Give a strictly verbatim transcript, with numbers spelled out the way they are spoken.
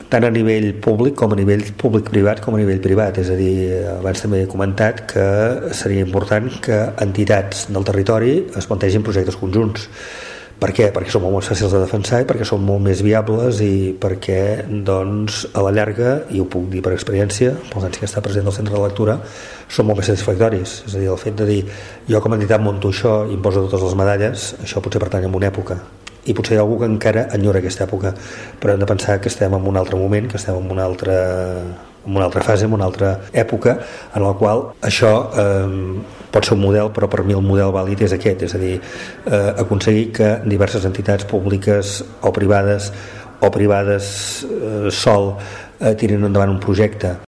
tant a nivell públic com a nivell públic-privat com a nivell privat. És a dir, abans també he comentat que seria important que entitats del territori es plantegin projectes conjunts. Per què? Perquè són molt més fàcils de defensar i perquè són molt més viables i perquè, doncs, a la llarga, i ho puc dir per experiència, pels anys que està present al centre de lectura, són molt més satisfactoris. És a dir, el fet de dir, jo com a entitat monto això i em poso totes les medalles, això potser pertany a una època. I potser hi ha algú que encara enyora aquesta època, però hem de pensar que estem en un altre moment, que estem en una altra, en una altra fase, en una altra època, en la qual això eh, pot ser un model, però per mi el model vàlid és aquest, és a dir, eh, aconseguir que diverses entitats públiques o privades o privades eh, sol eh, tirin endavant un projecte